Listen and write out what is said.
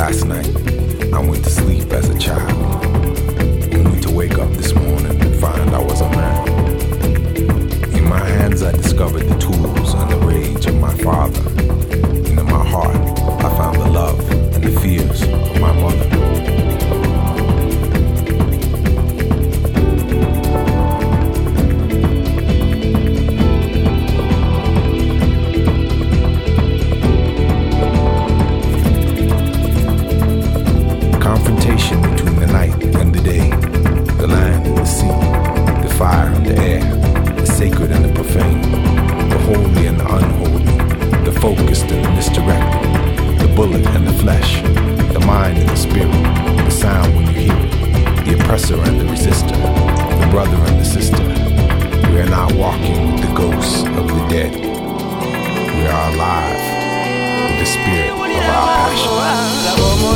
Last night, I went to sleep as a child, only to wake up this morning and find I was a man. In my hands I discovered the tools and the rage of my father, and in my heart I found the love and the fears of my mother. Confrontation between the night and the day, the land and the sea, the fire and the air, the sacred and the profane, the holy and the unholy, the focused and the misdirected, the bullet and the flesh, the mind and the spirit, the sound when you hear it, the oppressor and the resistor, the brother and the sister. We are not walking with the ghosts of the dead. We are alive with the spirit of our passion.